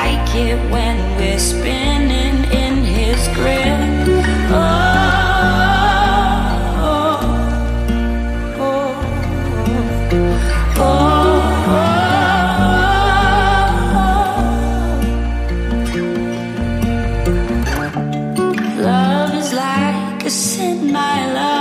like it when we're spinning in his grip.